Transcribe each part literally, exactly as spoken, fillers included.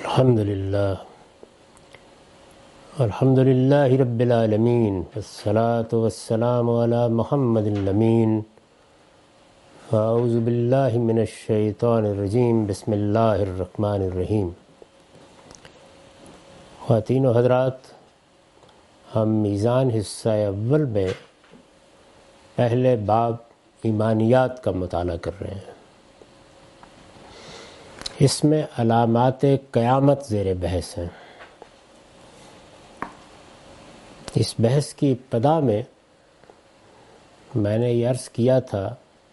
الحمد للہ الحمد للہ رب العالمین والصلاة والسلام علی محمد الامین فاعوذ باللہ من الشیطان الرجیم بسم اللہ الرحمن الرحیم۔ خواتین و حضرات، ہم میزان حصہ اول میں پہلے باب ایمانیات کا مطالعہ کر رہے ہیں۔ اس میں علامات قیامت زیر بحث ہیں۔ اس بحث کی ابتدا میں میں نے یہ عرض کیا تھا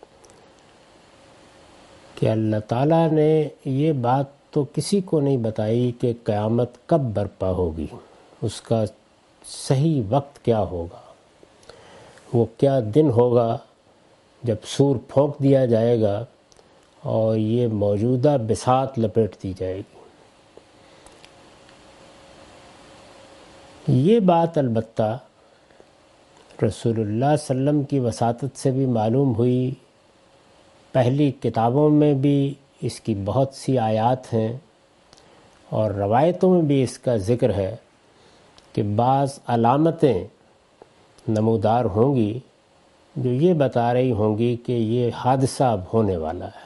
کہ اللہ تعالیٰ نے یہ بات تو کسی کو نہیں بتائی کہ قیامت کب برپا ہوگی، اس کا صحیح وقت کیا ہوگا، وہ کیا دن ہوگا جب سور پھونک دیا جائے گا اور یہ موجودہ بساط لپیٹ دی جائے گی۔ یہ بات البتہ رسول اللہ صلی اللہ علیہ وسلم کی وساطت سے بھی معلوم ہوئی، پہلی کتابوں میں بھی اس کی بہت سی آیات ہیں اور روایتوں میں بھی اس کا ذکر ہے کہ بعض علامتیں نمودار ہوں گی جو یہ بتا رہی ہوں گی کہ یہ حادثہ اب ہونے والا ہے۔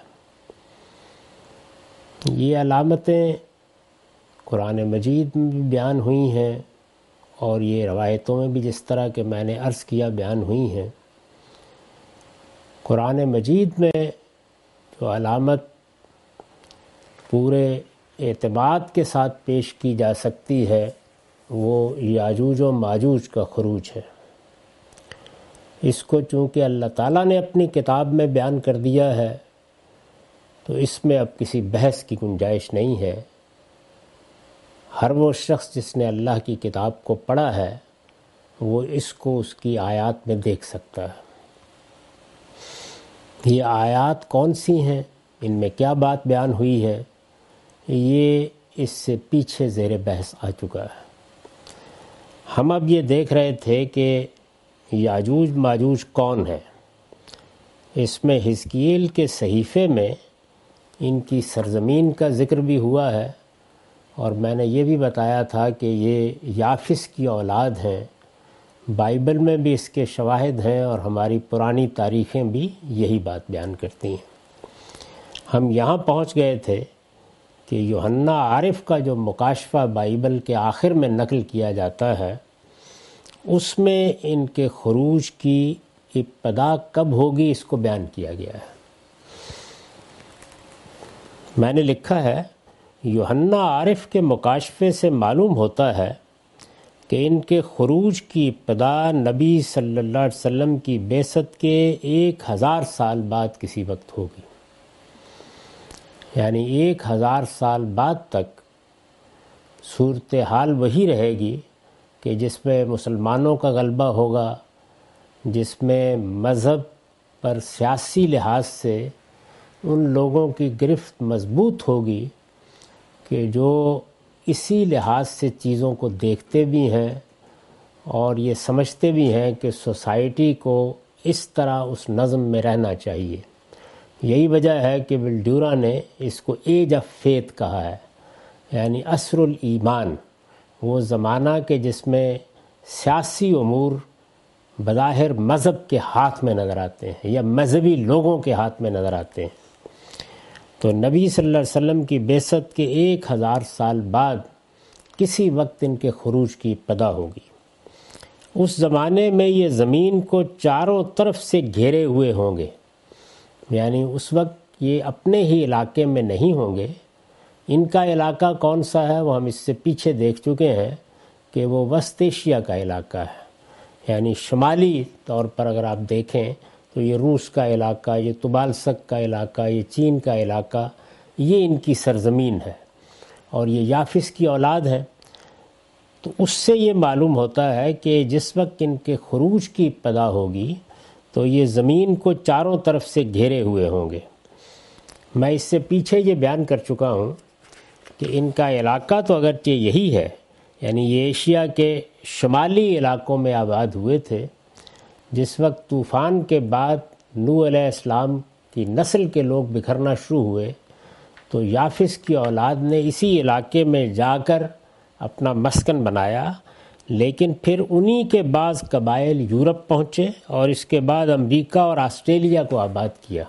یہ علامتیں قرآن مجید میں بھی بیان ہوئی ہیں اور یہ روایتوں میں بھی جس طرح کہ میں نے عرض کیا بیان ہوئی ہیں۔ قرآن مجید میں جو علامت پورے اعتماد کے ساتھ پیش کی جا سکتی ہے وہ یاجوج و ماجوج کا خروج ہے۔ اس کو چونکہ اللہ تعالیٰ نے اپنی کتاب میں بیان کر دیا ہے تو اس میں اب کسی بحث کی گنجائش نہیں ہے۔ ہر وہ شخص جس نے اللہ کی کتاب کو پڑھا ہے وہ اس کو اس کی آیات میں دیکھ سکتا ہے۔ یہ آیات کون سی ہیں، ان میں کیا بات بیان ہوئی ہے، یہ اس سے پیچھے زیر بحث آ چکا ہے۔ ہم اب یہ دیکھ رہے تھے کہ یاجوج ماجوج کون ہے۔ اس میں حزقیل کے صحیفے میں ان کی سرزمین کا ذکر بھی ہوا ہے اور میں نے یہ بھی بتایا تھا کہ یہ یافس کی اولاد ہیں۔ بائبل میں بھی اس کے شواہد ہیں اور ہماری پرانی تاریخیں بھی یہی بات بیان کرتی ہیں۔ ہم یہاں پہنچ گئے تھے کہ یوحنا عارف کا جو مکاشفہ بائبل کے آخر میں نقل کیا جاتا ہے اس میں ان کے خروج کی ابتدا کب ہوگی اس کو بیان کیا گیا ہے۔ میں نے لکھا ہے یوحنا عارف کے مکاشفے سے معلوم ہوتا ہے کہ ان کے خروج کی ابتدا نبی صلی اللہ علیہ وسلم کی بعثت کے ایک ہزار سال بعد کسی وقت ہوگی، یعنی ایک ہزار سال بعد تک صورتحال وہی رہے گی کہ جس میں مسلمانوں کا غلبہ ہوگا، جس میں مذہب پر سیاسی لحاظ سے ان لوگوں کی گرفت مضبوط ہوگی کہ جو اسی لحاظ سے چیزوں کو دیکھتے بھی ہیں اور یہ سمجھتے بھی ہیں کہ سوسائٹی کو اس طرح اس نظم میں رہنا چاہیے۔ یہی وجہ ہے کہ ولڈیورا نے اس کو ایج آف فیتھ کہا ہے، یعنی عصر الایمان، وہ زمانہ کہ جس میں سیاسی امور بظاہر مذہب کے ہاتھ میں نظر آتے ہیں یا مذہبی لوگوں کے ہاتھ میں نظر آتے ہیں۔ تو نبی صلی اللہ علیہ وسلم کی بعثت کے ایک ہزار سال بعد کسی وقت ان کے خروج کی ابتدا ہوگی۔ اس زمانے میں یہ زمین کو چاروں طرف سے گھیرے ہوئے ہوں گے، یعنی اس وقت یہ اپنے ہی علاقے میں نہیں ہوں گے۔ ان کا علاقہ کون سا ہے وہ ہم اس سے پیچھے دیکھ چکے ہیں کہ وہ وسط ایشیا کا علاقہ ہے، یعنی شمالی طور پر اگر آپ دیکھیں تو یہ روس کا علاقہ، یہ طبالسک کا علاقہ، یہ چین کا علاقہ، یہ ان کی سرزمین ہے اور یہ یافس کی اولاد ہے۔ تو اس سے یہ معلوم ہوتا ہے کہ جس وقت ان کے خروج کی ابتدا ہوگی تو یہ زمین کو چاروں طرف سے گھیرے ہوئے ہوں گے۔ میں اس سے پیچھے یہ بیان کر چکا ہوں کہ ان کا علاقہ تو اگرچہ یہی ہے، یعنی یہ ایشیا کے شمالی علاقوں میں آباد ہوئے تھے۔ جس وقت طوفان کے بعد نوح علیہ السلام کی نسل کے لوگ بکھرنا شروع ہوئے تو یافس کی اولاد نے اسی علاقے میں جا کر اپنا مسکن بنایا، لیکن پھر انہی کے بعض قبائل یورپ پہنچے اور اس کے بعد امریکہ اور آسٹریلیا کو آباد کیا۔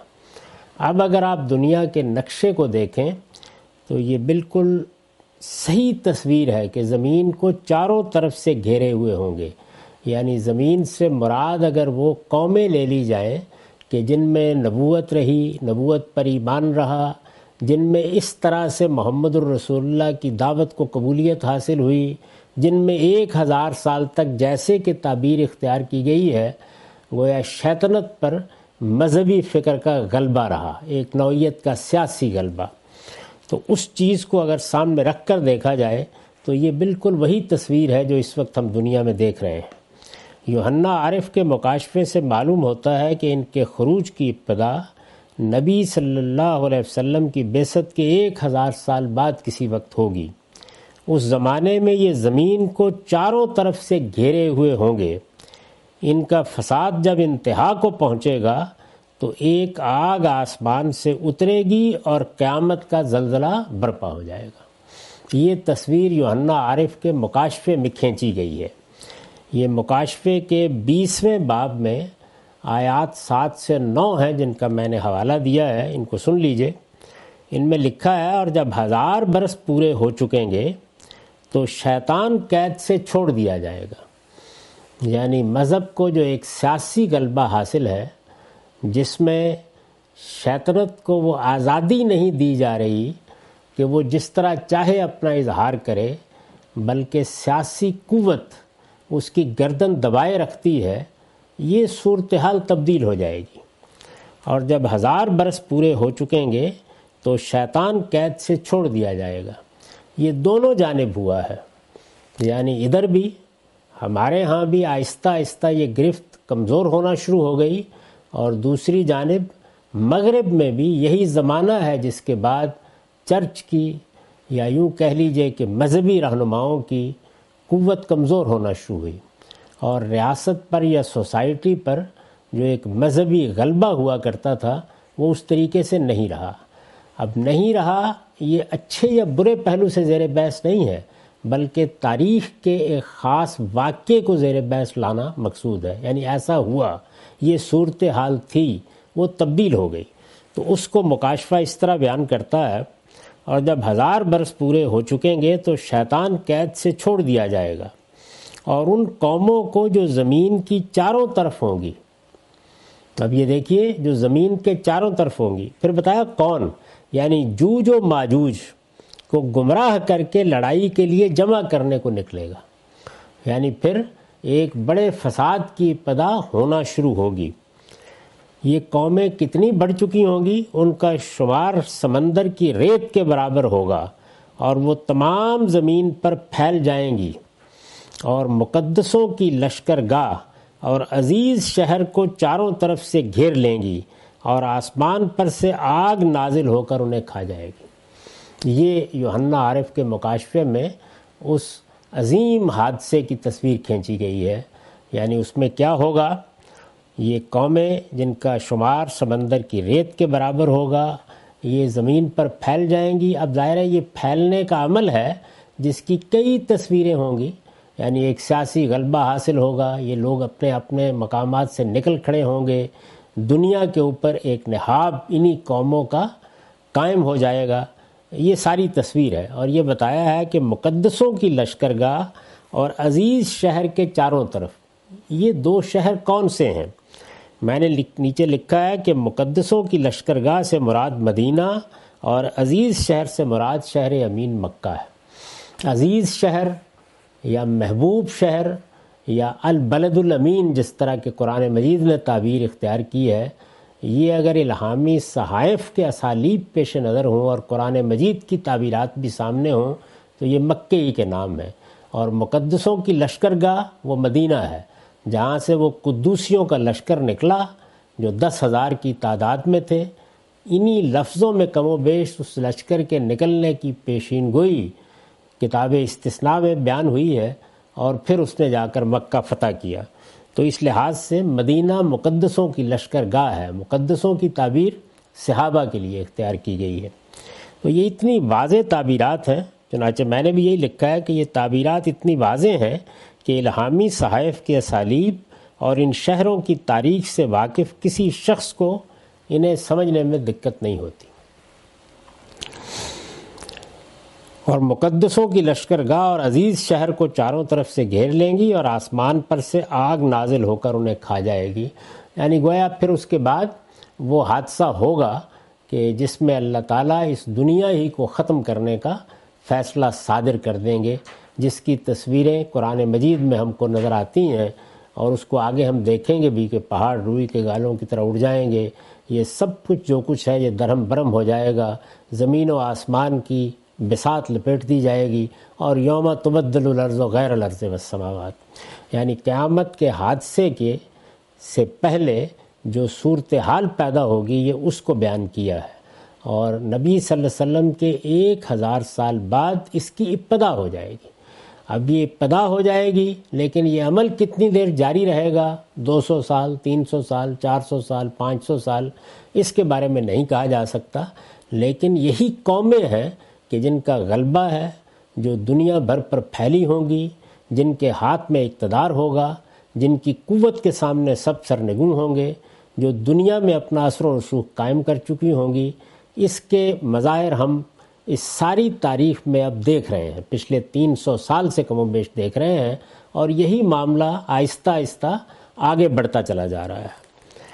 اب اگر آپ دنیا کے نقشے کو دیکھیں تو یہ بالکل صحیح تصویر ہے کہ زمین کو چاروں طرف سے گھیرے ہوئے ہوں گے، یعنی زمین سے مراد اگر وہ قومیں لے لی جائیں کہ جن میں نبوت رہی، نبوت پر ایمان رہا، جن میں اس طرح سے محمد الرسول اللہ کی دعوت کو قبولیت حاصل ہوئی، جن میں ایک ہزار سال تک جیسے کہ تعبیر اختیار کی گئی ہے گویا شیطنت پر مذہبی فکر کا غلبہ رہا، ایک نوعیت کا سیاسی غلبہ، تو اس چیز کو اگر سامنے رکھ کر دیکھا جائے تو یہ بالکل وہی تصویر ہے جو اس وقت ہم دنیا میں دیکھ رہے ہیں۔ یوحنا عارف کے مکاشفے سے معلوم ہوتا ہے کہ ان کے خروج کی ابتدا نبی صلی اللہ علیہ وسلم کی بعثت کے ایک ہزار سال بعد کسی وقت ہوگی۔ اس زمانے میں یہ زمین کو چاروں طرف سے گھیرے ہوئے ہوں گے، ان کا فساد جب انتہا کو پہنچے گا تو ایک آگ آسمان سے اترے گی اور قیامت کا زلزلہ برپا ہو جائے گا۔ یہ تصویر یوحنا عارف کے مکاشفے میں کھینچی گئی ہے۔ یہ مکاشفے کے بیسویں باب میں آیات سات سے نو ہیں جن کا میں نے حوالہ دیا ہے، ان کو سن لیجئے۔ ان میں لکھا ہے، اور جب ہزار برس پورے ہو چکیں گے تو شیطان قید سے چھوڑ دیا جائے گا، یعنی مذہب کو جو ایک سیاسی غلبہ حاصل ہے جس میں شیطنت کو وہ آزادی نہیں دی جا رہی کہ وہ جس طرح چاہے اپنا اظہار کرے، بلکہ سیاسی قوت اس کی گردن دبائے رکھتی ہے، یہ صورتحال تبدیل ہو جائے گی۔ اور جب ہزار برس پورے ہو چکیں گے تو شیطان قید سے چھوڑ دیا جائے گا۔ یہ دونوں جانب ہوا ہے، یعنی ادھر بھی ہمارے ہاں بھی آہستہ آہستہ یہ گرفت کمزور ہونا شروع ہو گئی، اور دوسری جانب مغرب میں بھی یہی زمانہ ہے جس کے بعد چرچ کی یا یوں کہہ لیجئے کہ مذہبی رہنماؤں کی قوت کمزور ہونا شروع ہوئی، اور ریاست پر یا سوسائٹی پر جو ایک مذہبی غلبہ ہوا کرتا تھا وہ اس طریقے سے نہیں رہا۔ اب نہیں رہا یہ اچھے یا برے پہلو سے زیر بحث نہیں ہے، بلکہ تاریخ کے ایک خاص واقعے کو زیر بحث لانا مقصود ہے، یعنی ایسا ہوا، یہ صورتحال تھی، وہ تبدیل ہو گئی۔ تو اس کو مکاشفہ اس طرح بیان کرتا ہے، اور جب ہزار برس پورے ہو چکیں گے تو شیطان قید سے چھوڑ دیا جائے گا، اور ان قوموں کو جو زمین کی چاروں طرف ہوں گی۔ اب یہ دیکھیے، جو زمین کے چاروں طرف ہوں گی، پھر بتایا کون، یعنی جوج و ماجوج کو گمراہ کر کے لڑائی کے لیے جمع کرنے کو نکلے گا، یعنی پھر ایک بڑے فساد کی ابتدا ہونا شروع ہوگی۔ یہ قومیں کتنی بڑھ چکی ہوں گی، ان کا شمار سمندر کی ریت کے برابر ہوگا، اور وہ تمام زمین پر پھیل جائیں گی، اور مقدسوں کی لشکر گاہ اور عزیز شہر کو چاروں طرف سے گھیر لیں گی، اور آسمان پر سے آگ نازل ہو کر انہیں کھا جائے گی۔ یہ یوحنا عارف کے مکاشفے میں اس عظیم حادثے کی تصویر کھینچی گئی ہے، یعنی اس میں کیا ہوگا، یہ قومیں جن کا شمار سمندر کی ریت کے برابر ہوگا، یہ زمین پر پھیل جائیں گی۔ اب ظاہر ہے یہ پھیلنے کا عمل ہے جس کی کئی تصویریں ہوں گی، یعنی ایک سیاسی غلبہ حاصل ہوگا، یہ لوگ اپنے اپنے مقامات سے نکل کھڑے ہوں گے، دنیا کے اوپر ایک نہاد انہی قوموں کا قائم ہو جائے گا۔ یہ ساری تصویر ہے، اور یہ بتایا ہے کہ مقدسوں کی لشکرگاہ اور عزیز شہر کے چاروں طرف۔ یہ دو شہر کون سے ہیں؟ میں نے نیچے لکھا ہے کہ مقدسوں کی لشکرگاہ سے مراد مدینہ، اور عزیز شہر سے مراد شہر امین مکہ ہے۔ عزیز شہر یا محبوب شہر یا البلد الامین جس طرح کہ قرآن مجید نے تعبیر اختیار کی ہے، یہ اگر الہامی صحائف کے اسالیب پیش نظر ہوں اور قرآن مجید کی تعبیرات بھی سامنے ہوں تو یہ مکے ہی کے نام ہے، اور مقدسوں کی لشکرگاہ وہ مدینہ ہے جہاں سے وہ قدوسیوں کا لشکر نکلا جو دس ہزار کی تعداد میں تھے۔ انہی لفظوں میں کم و بیش اس لشکر کے نکلنے کی پیشین گوئی کتاب استثناء میں بیان ہوئی ہے، اور پھر اس نے جا کر مکہ فتح کیا۔ تو اس لحاظ سے مدینہ مقدسوں کی لشکر گاہ ہے، مقدسوں کی تعبیر صحابہ کے لیے اختیار کی گئی ہے۔ تو یہ اتنی واضح تعبیرات ہیں، چنانچہ میں نے بھی یہی لکھا ہے کہ یہ تعبیرات اتنی واضح ہیں کہ الہامی صحائف کے اسالیب اور ان شہروں کی تاریخ سے واقف کسی شخص کو انہیں سمجھنے میں دقت نہیں ہوتی، اور مقدسوں کی لشکرگاہ اور عزیز شہر کو چاروں طرف سے گھیر لیں گی اور آسمان پر سے آگ نازل ہو کر انہیں کھا جائے گی۔ یعنی گویا پھر اس کے بعد وہ حادثہ ہوگا کہ جس میں اللہ تعالیٰ اس دنیا ہی کو ختم کرنے کا فیصلہ صادر کر دیں گے، جس کی تصویریں قرآن مجید میں ہم کو نظر آتی ہیں، اور اس کو آگے ہم دیکھیں گے بھی کہ پہاڑ روئی کے گالوں کی طرح اڑ جائیں گے، یہ سب کچھ جو کچھ ہے یہ درہم برہم ہو جائے گا، زمین و آسمان کی بساط لپیٹ دی جائے گی، اور یوم تبدل الارض غیر الارض والسماوات، یعنی قیامت کے حادثے کے سے پہلے جو صورتحال پیدا ہوگی یہ اس کو بیان کیا ہے، اور نبی صلی اللہ علیہ وسلم کے ایک ہزار سال بعد اس کی ابتدا ہو جائے گی۔ اب یہ ابتدا ہو جائے گی، لیکن یہ عمل کتنی دیر جاری رہے گا، دو سو سال، تین سو سال، چار سو سال، پانچ سو سال، اس کے بارے میں نہیں کہا جا سکتا، لیکن یہی قومیں ہیں کہ جن کا غلبہ ہے، جو دنیا بھر پر پھیلی ہوں گی، جن کے ہاتھ میں اقتدار ہوگا، جن کی قوت کے سامنے سب سرنگوں ہوں گے، جو دنیا میں اپنا اثر و رسوخ قائم کر چکی ہوں گی۔ اس کے مظاہر ہم اس ساری تاریخ میں اب دیکھ رہے ہیں، پچھلے تین سو سال سے کم و بیش دیکھ رہے ہیں، اور یہی معاملہ آہستہ آہستہ آگے بڑھتا چلا جا رہا ہے۔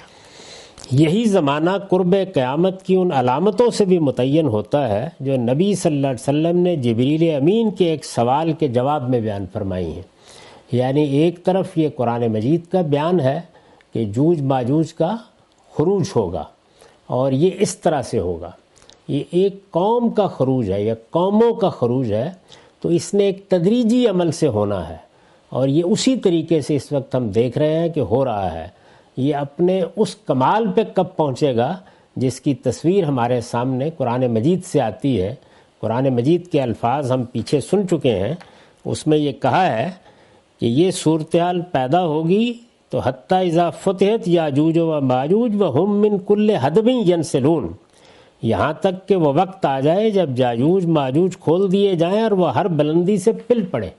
یہی زمانہ قرب قیامت کی ان علامتوں سے بھی متعین ہوتا ہے جو نبی صلی اللہ علیہ وسلم نے جبریل امین کے ایک سوال کے جواب میں بیان فرمائی ہیں۔ یعنی ایک طرف یہ قرآن مجید کا بیان ہے کہ جوج ماجوج کا خروج ہوگا، اور یہ اس طرح سے ہوگا، یہ ایک قوم کا خروج ہے یا قوموں کا خروج ہے، تو اس نے ایک تدریجی عمل سے ہونا ہے، اور یہ اسی طریقے سے اس وقت ہم دیکھ رہے ہیں کہ ہو رہا ہے۔ یہ اپنے اس کمال پہ کب پہنچے گا جس کی تصویر ہمارے سامنے قرآن مجید سے آتی ہے۔ قرآن مجید کے الفاظ ہم پیچھے سن چکے ہیں، اس میں یہ کہا ہے کہ یہ صورتحال پیدا ہوگی تو حتیٰ اذا فتحت یاجوج و ماجوج وہم من کل حدب ینسلون، یہاں تک کہ وہ وقت آ جائے جب یاجوج ماجوج کھول دیے جائیں اور وہ ہر بلندی سے پل پڑے۔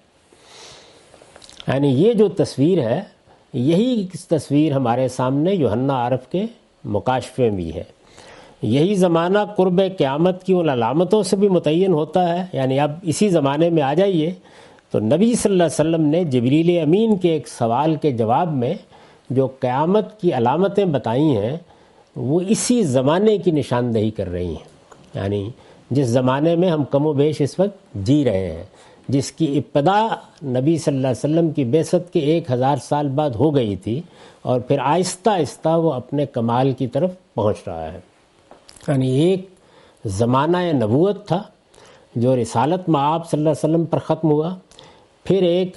یعنی یہ جو تصویر ہے، یہی تصویر ہمارے سامنے یوحنا عارف کے مکاشفے میں ہے۔ یہی زمانہ قرب قیامت کی ان علامتوں سے بھی متعین ہوتا ہے۔ یعنی اب اسی زمانے میں آ جائیے تو نبی صلی اللہ علیہ وسلم نے جبریل امین کے ایک سوال کے جواب میں جو قیامت کی علامتیں بتائی ہیں وہ اسی زمانے کی نشاندہی کر رہی ہیں، یعنی جس زمانے میں ہم کم و بیش اس وقت جی رہے ہیں، جس کی ابتدا نبی صلی اللہ علیہ وسلم کی بعثت کے ایک ہزار سال بعد ہو گئی تھی، اور پھر آہستہ آہستہ وہ اپنے کمال کی طرف پہنچ رہا ہے۔ یعنی ایک زمانہ نبوت تھا جو رسالت مآب صلی اللہ علیہ وسلم پر ختم ہوا، پھر ایک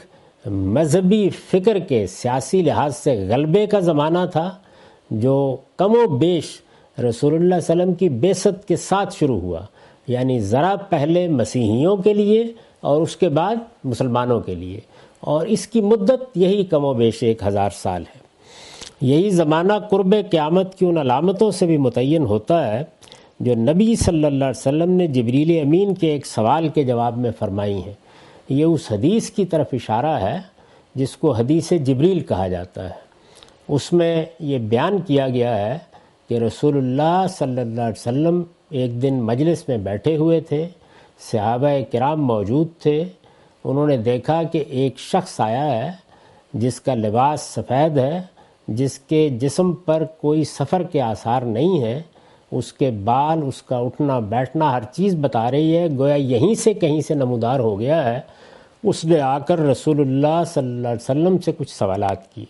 مذہبی فکر کے سیاسی لحاظ سے غلبے کا زمانہ تھا جو کم و بیش رسول اللہ صلی اللہ علیہ وسلم کی بعثت کے ساتھ شروع ہوا، یعنی ذرا پہلے مسیحیوں کے لیے اور اس کے بعد مسلمانوں کے لیے، اور اس کی مدت یہی کم و بیش ایک ہزار سال ہے۔ یہی زمانہ قرب قیامت کی ان علامتوں سے بھی متعین ہوتا ہے جو نبی صلی اللہ علیہ وسلم نے جبریل امین کے ایک سوال کے جواب میں فرمائی ہیں۔ یہ اس حدیث کی طرف اشارہ ہے جس کو حدیث جبریل کہا جاتا ہے۔ اس میں یہ بیان کیا گیا ہے کہ رسول اللہ صلی اللہ علیہ وسلم ایک دن مجلس میں بیٹھے ہوئے تھے، صحابہ کرام موجود تھے، انہوں نے دیکھا کہ ایک شخص آیا ہے جس کا لباس سفید ہے، جس کے جسم پر کوئی سفر کے آثار نہیں ہیں، اس کے بال، اس کا اٹھنا بیٹھنا ہر چیز بتا رہی ہے گویا یہیں سے کہیں سے نمودار ہو گیا ہے۔ اس نے آ کر رسول اللہ صلی اللہ علیہ وسلم سے کچھ سوالات کیے۔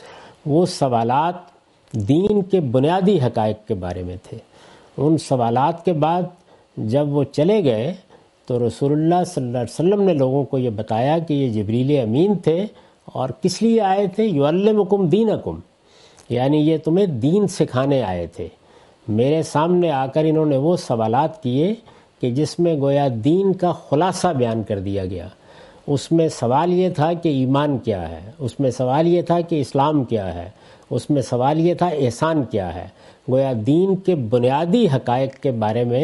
وہ سوالات دین کے بنیادی حقائق کے بارے میں تھے۔ ان سوالات کے بعد جب وہ چلے گئے تو رسول اللہ صلی اللہ علیہ وسلم نے لوگوں کو یہ بتایا کہ یہ جبریل امین تھے، اور کس لیے آئے تھے؟ یعلمکم دینکم، یعنی یہ تمہیں دین سکھانے آئے تھے۔ میرے سامنے آ کر انہوں نے وہ سوالات کیے کہ جس میں گویا دین کا خلاصہ بیان کر دیا گیا۔ اس میں سوال یہ تھا کہ ایمان کیا ہے، اس میں سوال یہ تھا کہ اسلام کیا ہے، اس میں سوال یہ تھا احسان کیا ہے۔ گویا دین کے بنیادی حقائق کے بارے میں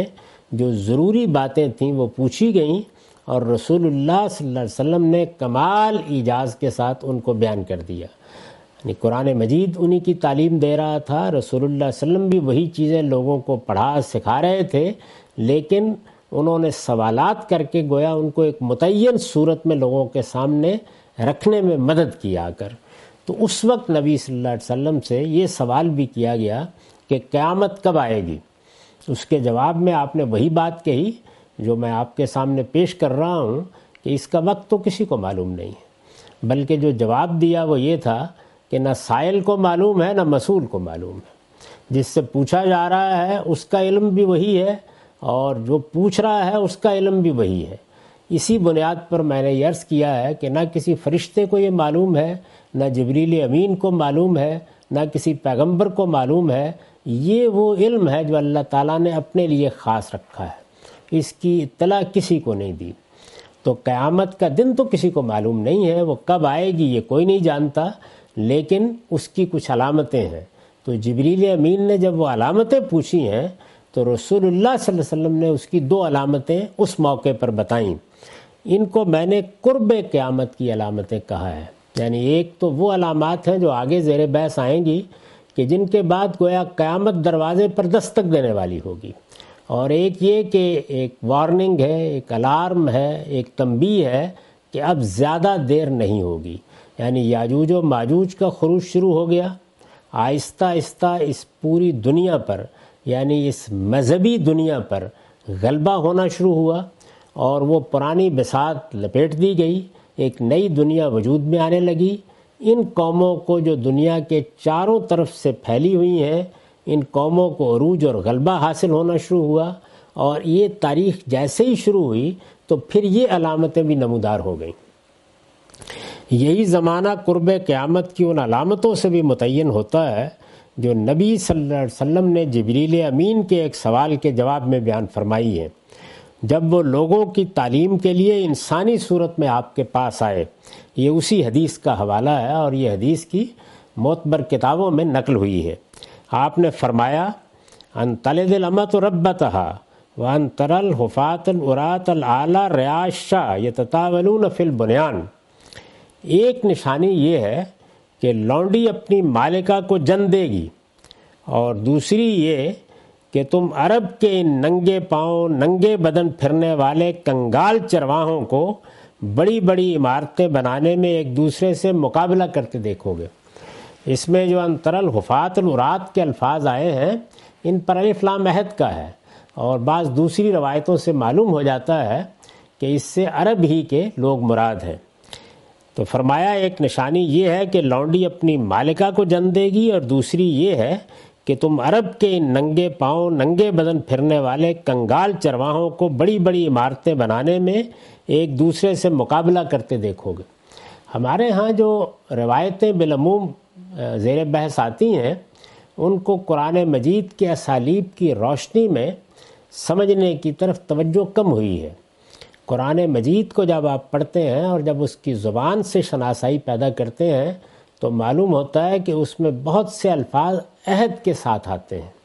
جو ضروری باتیں تھیں وہ پوچھی گئیں اور رسول اللہ صلی اللہ علیہ وسلم نے کمال ایجاز کے ساتھ ان کو بیان کر دیا. یعنی قرآن مجید انہی کی تعلیم دے رہا تھا، رسول اللہ صلی اللہ علیہ وسلم بھی وہی چیزیں لوگوں کو پڑھا سکھا رہے تھے، لیکن انہوں نے سوالات کر کے گویا ان کو ایک متعین صورت میں لوگوں کے سامنے رکھنے میں مدد کی آ کر. تو اس وقت نبی صلی اللہ علیہ وسلم سے یہ سوال بھی کیا گیا کہ قیامت کب آئے گی. اس کے جواب میں آپ نے وہی بات کہی جو میں آپ کے سامنے پیش کر رہا ہوں کہ اس کا وقت تو کسی کو معلوم نہیں ہے، بلکہ جو جواب دیا وہ یہ تھا کہ نہ سائل کو معلوم ہے نہ مسئول کو معلوم ہے. جس سے پوچھا جا رہا ہے اس کا علم بھی وہی ہے اور جو پوچھ رہا ہے اس کا علم بھی وہی ہے. اسی بنیاد پر میں نے یہ عرض کیا ہے کہ نہ کسی فرشتے کو یہ معلوم ہے، نہ جبریل امین کو معلوم ہے، نہ کسی پیغمبر کو معلوم ہے. یہ وہ علم ہے جو اللہ تعالیٰ نے اپنے لیے خاص رکھا ہے، اس کی اطلاع کسی کو نہیں دی. تو قیامت کا دن تو کسی کو معلوم نہیں ہے، وہ کب آئے گی یہ کوئی نہیں جانتا، لیکن اس کی کچھ علامتیں ہیں. تو جبریل امین نے جب وہ علامتیں پوچھی ہیں تو رسول اللہ صلی اللہ علیہ وسلم نے اس کی دو علامتیں اس موقع پر بتائیں. ان کو میں نے قرب قیامت کی علامتیں کہا ہے. یعنی ایک تو وہ علامات ہیں جو آگے زیر بحث آئیں گی کہ جن کے بعد گویا قیامت دروازے پر دستک دینے والی ہوگی، اور ایک یہ کہ ایک وارننگ ہے، ایک الارم ہے، ایک تنبیہ ہے کہ اب زیادہ دیر نہیں ہوگی. یعنی یاجوج و ماجوج کا خروج شروع ہو گیا، آہستہ آہستہ اس پوری دنیا پر یعنی اس مذہبی دنیا پر غلبہ ہونا شروع ہوا اور وہ پرانی بساط لپیٹ دی گئی، ایک نئی دنیا وجود میں آنے لگی. ان قوموں کو جو دنیا کے چاروں طرف سے پھیلی ہوئی ہیں، ان قوموں کو عروج اور غلبہ حاصل ہونا شروع ہوا، اور یہ تاریخ جیسے ہی شروع ہوئی تو پھر یہ علامتیں بھی نمودار ہو گئیں. یہی زمانہ قرب قیامت کی ان علامتوں سے بھی متعین ہوتا ہے جو نبی صلی اللہ علیہ وسلم نے جبریل امین کے ایک سوال کے جواب میں بیان فرمائی ہے جب وہ لوگوں کی تعلیم کے لیے انسانی صورت میں آپ کے پاس آئے. یہ اسی حدیث کا حوالہ ہے اور یہ حدیث کی معتبر کتابوں میں نقل ہوئی ہے. آپ نے فرمایا ان تلد الامۃ ربتہا وان تری الحفاۃ العراۃ العالی ریاشا یتطاولون فی البنیان. ایک نشانی یہ ہے کہ لونڈی اپنی مالکہ کو جن دے گی، اور دوسری یہ کہ تم عرب کے ان ننگے پاؤں ننگے بدن پھرنے والے کنگال چرواہوں کو بڑی بڑی عمارتیں بنانے میں ایک دوسرے سے مقابلہ کرتے دیکھو گے. اس میں جو انتر الحفاظ العراۃ کے الفاظ آئے ہیں ان پر الف لام عہد کا ہے، اور بعض دوسری روایتوں سے معلوم ہو جاتا ہے کہ اس سے عرب ہی کے لوگ مراد ہیں. تو فرمایا ایک نشانی یہ ہے کہ لونڈی اپنی مالکہ کو جن دے گی، اور دوسری یہ ہے کہ تم عرب کے ان ننگے پاؤں ننگے بدن پھرنے والے کنگال چرواہوں کو بڑی بڑی عمارتیں بنانے میں ایک دوسرے سے مقابلہ کرتے دیکھو گے. ہمارے ہاں جو روایتیں بالعموم زیر بحث آتی ہیں ان کو قرآن مجید کے اسالیب کی روشنی میں سمجھنے کی طرف توجہ کم ہوئی ہے. قرآن مجید کو جب آپ پڑھتے ہیں اور جب اس کی زبان سے شناسائی پیدا کرتے ہیں تو معلوم ہوتا ہے کہ اس میں بہت سے الفاظ عہد کے ساتھ آتے ہیں.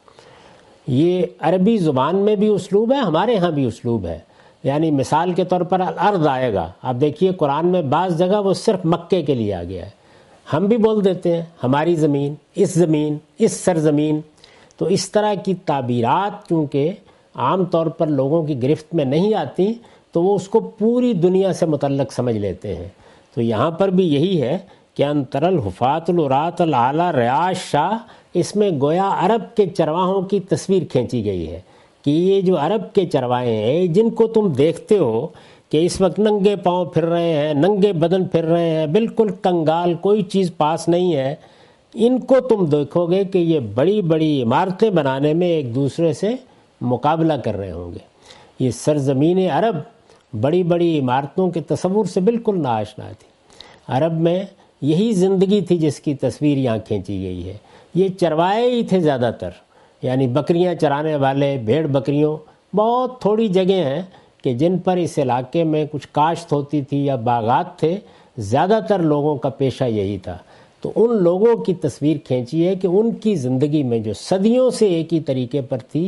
یہ عربی زبان میں بھی اسلوب ہے، ہمارے ہاں بھی اسلوب ہے. یعنی مثال کے طور پر الارض آئے گا، آپ دیکھیے قرآن میں بعض جگہ وہ صرف مکے کے لیے آ گیا ہے. ہم بھی بول دیتے ہیں ہماری زمین، اس زمین، اس سرزمین. تو اس طرح کی تعبیرات چونکہ عام طور پر لوگوں کی گرفت میں نہیں آتی تو وہ اس کو پوری دنیا سے متعلق سمجھ لیتے ہیں. تو یہاں پر بھی یہی ہے کہ انتر الحفاظ العراۃ العالی ریاشا، اس میں گویا عرب کے چرواہوں کی تصویر کھینچی گئی ہے کہ یہ جو عرب کے چرواہے ہیں جن کو تم دیکھتے ہو کہ اس وقت ننگے پاؤں پھر رہے ہیں، ننگے بدن پھر رہے ہیں، بالکل کنگال، کوئی چیز پاس نہیں ہے، ان کو تم دیکھو گے کہ یہ بڑی بڑی عمارتیں بنانے میں ایک دوسرے سے مقابلہ کر رہے ہوں گے. یہ سرزمین عرب بڑی بڑی عمارتوں کے تصور سے بالکل ناآشنا تھی. عرب میں یہی زندگی تھی جس کی تصویر یہاں کھینچی گئی ہے. یہ چروائے ہی تھے زیادہ تر، یعنی بکریاں چرانے والے، بھیڑ بکریوں. بہت تھوڑی جگہ ہیں کہ جن پر اس علاقے میں کچھ کاشت ہوتی تھی یا باغات تھے. زیادہ تر لوگوں کا پیشہ یہی تھا. تو ان لوگوں کی تصویر کھینچی ہے کہ ان کی زندگی میں جو صدیوں سے ایک ہی طریقے پر تھی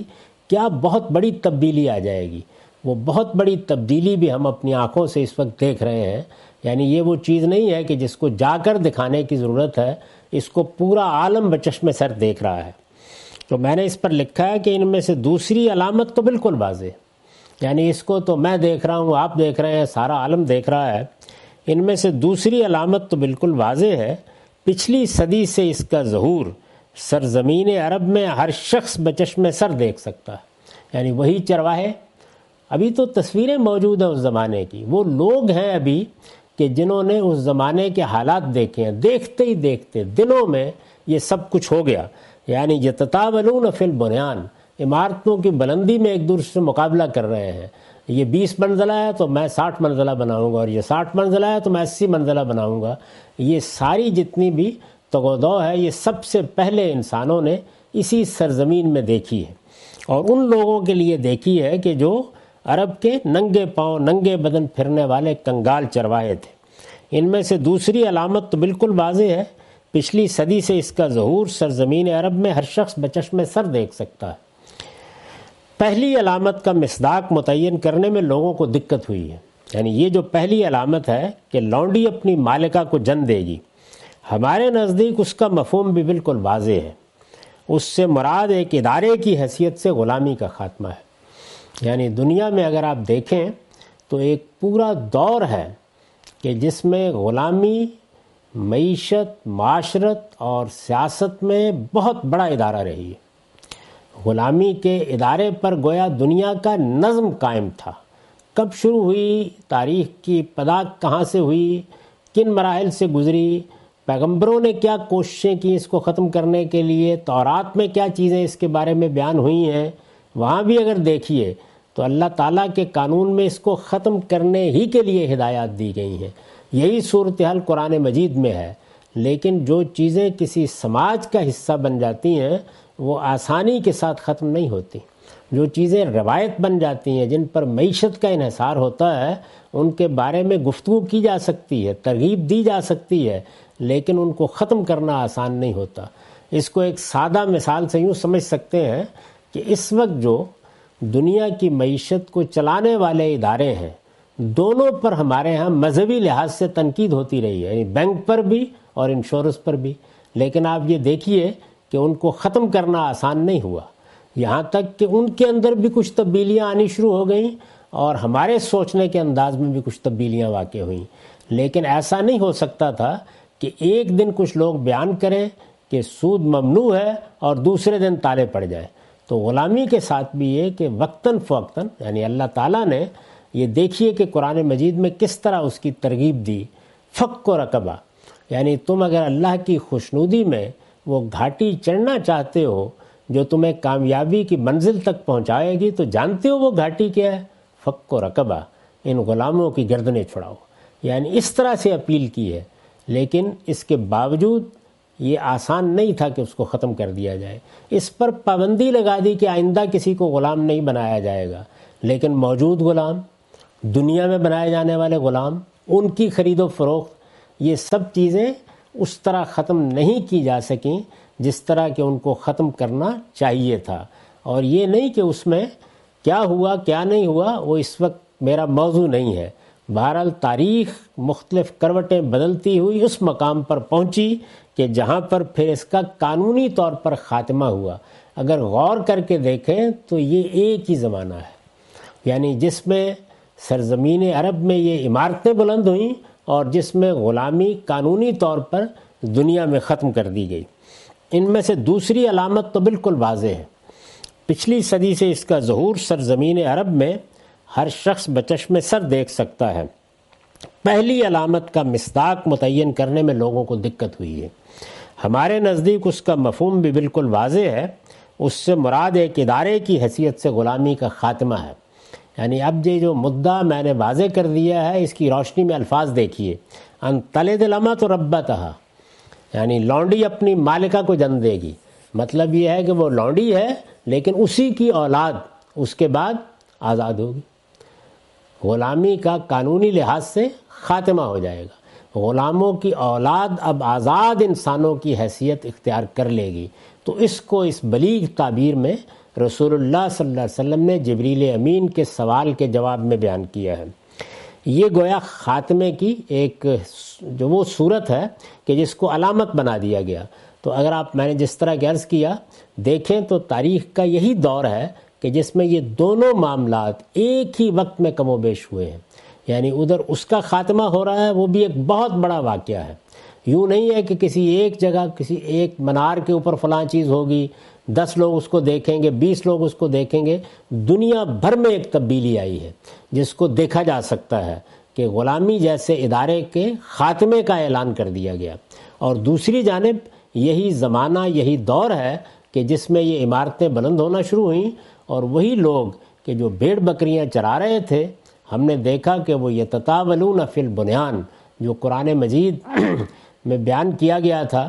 کیا بہت بڑی تبدیلی آ جائے گی۔ وہ بہت بڑی تبدیلی بھی ہم اپنی آنکھوں سے اس وقت دیکھ رہے ہیں۔ یعنی یہ وہ چیز نہیں ہے کہ جس کو جا کر دکھانے کی ضرورت ہے، اس کو پورا عالم بچشم سر دیکھ رہا ہے۔ تو میں نے اس پر لکھا ہے کہ ان میں سے دوسری علامت تو بالکل واضح، یعنی اس کو تو میں دیکھ رہا ہوں، آپ دیکھ رہے ہیں، سارا عالم دیکھ رہا ہے۔ ان میں سے دوسری علامت تو بالکل واضح ہے، پچھلی صدی سے اس کا ظہور سرزمین عرب میں ہر شخص بچشم سر دیکھ سکتا ہے۔ یعنی وہی چرواہے، ابھی تو تصویریں موجود ہیں اس زمانے کی، وہ لوگ ہیں ابھی کہ جنہوں نے اس زمانے کے حالات دیکھے ہیں، دیکھتے ہی دیکھتے دنوں میں یہ سب کچھ ہو گیا۔ یعنی یتطاولون فی البنیان، عمارتوں کی بلندی میں ایک دوسرے سے مقابلہ کر رہے ہیں۔ یہ بیس منزلہ ہے تو میں ساٹھ منزلہ بناؤں گا، اور یہ ساٹھ منزلہ ہے تو میں اسی منزلہ بناؤں گا۔ یہ ساری جتنی بھی تگودو ہے، یہ سب سے پہلے انسانوں نے اسی سرزمین میں دیکھی ہے، اور ان لوگوں کے لیے دیکھی ہے کہ جو عرب کے ننگے پاؤں ننگے بدن پھرنے والے کنگال چرواہے تھے۔ ان میں سے دوسری علامت تو بالکل واضح ہے، پچھلی صدی سے اس کا ظہور سرزمین عرب میں ہر شخص بچشم سر دیکھ سکتا ہے۔ پہلی علامت کا مصداق متعین کرنے میں لوگوں کو دقت ہوئی ہے۔ یعنی یہ جو پہلی علامت ہے کہ لونڈی اپنی مالکہ کو جن دے گی، ہمارے نزدیک اس کا مفہوم بھی بالکل واضح ہے۔ اس سے مراد ایک ادارے کی حیثیت سے غلامی کا خاتمہ ہے۔ یعنی دنیا میں اگر آپ دیکھیں تو ایک پورا دور ہے کہ جس میں غلامی معیشت، معاشرت اور سیاست میں بہت بڑا ادارہ رہی ہے۔ غلامی کے ادارے پر گویا دنیا کا نظم قائم تھا۔ کب شروع ہوئی، تاریخ کی ابتدا کہاں سے ہوئی، کن مراحل سے گزری، پیغمبروں نے کیا کوششیں کی اس کو ختم کرنے کے لیے، تورات میں کیا چیزیں اس کے بارے میں بیان ہوئی ہیں، وہاں بھی اگر دیکھیے تو اللہ تعالیٰ کے قانون میں اس کو ختم کرنے ہی کے لیے ہدایات دی گئی ہیں۔ یہی صورتحال قرآن مجید میں ہے۔ لیکن جو چیزیں کسی سماج کا حصہ بن جاتی ہیں وہ آسانی کے ساتھ ختم نہیں ہوتی۔ جو چیزیں روایت بن جاتی ہیں، جن پر معیشت کا انحصار ہوتا ہے، ان کے بارے میں گفتگو کی جا سکتی ہے، ترغیب دی جا سکتی ہے، لیکن ان کو ختم کرنا آسان نہیں ہوتا۔ اس کو ایک سادہ مثال سے یوں سمجھ سکتے ہیں کہ اس وقت جو دنیا کی معیشت کو چلانے والے ادارے ہیں، دونوں پر ہمارے ہاں مذہبی لحاظ سے تنقید ہوتی رہی ہے، یعنی بینک پر بھی اور انشورنس پر بھی۔ لیکن آپ یہ دیکھیے کہ ان کو ختم کرنا آسان نہیں ہوا، یہاں تک کہ ان کے اندر بھی کچھ تبدیلیاں آنی شروع ہو گئیں اور ہمارے سوچنے کے انداز میں بھی کچھ تبدیلیاں واقع ہوئیں۔ لیکن ایسا نہیں ہو سکتا تھا کہ ایک دن کچھ لوگ بیان کریں کہ سود ممنوع ہے اور دوسرے دن تالے پڑ جائیں۔ تو غلامی کے ساتھ بھی یہ کہ وقتاً فوقتاً، یعنی اللہ تعالیٰ نے یہ دیکھیے کہ قرآن مجید میں کس طرح اس کی ترغیب دی، فک و رقبہ، یعنی تم اگر اللہ کی خوشنودی میں وہ گھاٹی چڑھنا چاہتے ہو جو تمہیں کامیابی کی منزل تک پہنچائے گی، تو جانتے ہو وہ گھاٹی کیا ہے؟ فک و رقبہ، ان غلاموں کی گردنیں چھڑاؤ۔ یعنی اس طرح سے اپیل کی ہے، لیکن اس کے باوجود یہ آسان نہیں تھا کہ اس کو ختم کر دیا جائے۔ اس پر پابندی لگا دی کہ آئندہ کسی کو غلام نہیں بنایا جائے گا، لیکن موجود غلام، دنیا میں بنائے جانے والے غلام، ان کی خرید و فروخت، یہ سب چیزیں اس طرح ختم نہیں کی جا سکیں جس طرح کہ ان کو ختم کرنا چاہیے تھا۔ اور یہ نہیں کہ اس میں کیا ہوا کیا نہیں ہوا، وہ اس وقت میرا موضوع نہیں ہے۔ بہرحال تاریخ مختلف کروٹیں بدلتی ہوئی اس مقام پر پہنچی کہ جہاں پر پھر اس کا قانونی طور پر خاتمہ ہوا۔ اگر غور کر کے دیکھیں تو یہ ایک ہی زمانہ ہے، یعنی جس میں سرزمین عرب میں یہ عمارتیں بلند ہوئیں اور جس میں غلامی قانونی طور پر دنیا میں ختم کر دی گئی۔ ان میں سے دوسری علامت تو بالکل واضح ہے، پچھلی صدی سے اس کا ظہور سرزمین عرب میں ہر شخص بچشم سر دیکھ سکتا ہے۔ پہلی علامت کا مصداق متعین کرنے میں لوگوں کو دقت ہوئی ہے، ہمارے نزدیک اس کا مفہوم بھی بالکل واضح ہے۔ اس سے مراد ایک ادارے کی حیثیت سے غلامی کا خاتمہ ہے۔ یعنی اب یہ جو مدعا میں نے واضح کر دیا ہے، اس کی روشنی میں الفاظ دیکھیے، ان تلد الامۃ ربتہا، یعنی لونڈی اپنی مالکہ کو جن دے گی۔ مطلب یہ ہے کہ وہ لونڈی ہے لیکن اسی کی اولاد اس کے بعد آزاد ہوگی۔ غلامی کا قانونی لحاظ سے خاتمہ ہو جائے گا، غلاموں کی اولاد اب آزاد انسانوں کی حیثیت اختیار کر لے گی۔ تو اس کو اس بلیغ تعبیر میں رسول اللہ صلی اللہ علیہ وسلم نے جبریل امین کے سوال کے جواب میں بیان کیا ہے۔ یہ گویا خاتمے کی ایک جو وہ صورت ہے کہ جس کو علامت بنا دیا گیا۔ تو اگر آپ میں نے جس طرح کہ عرض کیا دیکھیں تو تاریخ کا یہی دور ہے کہ جس میں یہ دونوں معاملات ایک ہی وقت میں کم و بیش ہوئے ہیں، یعنی ادھر اس کا خاتمہ ہو رہا ہے، وہ بھی ایک بہت بڑا واقعہ ہے۔ یوں نہیں ہے کہ کسی ایک جگہ کسی ایک منار کے اوپر فلاں چیز ہوگی، دس لوگ اس کو دیکھیں گے، بیس لوگ اس کو دیکھیں گے۔ دنیا بھر میں ایک تبدیلی آئی ہے جس کو دیکھا جا سکتا ہے کہ غلامی جیسے ادارے کے خاتمے کا اعلان کر دیا گیا، اور دوسری جانب یہی زمانہ یہی دور ہے کہ جس میں یہ عمارتیں بلند ہونا شروع ہوئیں، اور وہی لوگ کہ جو بھیڑ بکریاں چرا رہے تھے ہم نے دیکھا کہ وہ یتطاولون فی البنیان جو قرآن مجید میں بیان کیا گیا تھا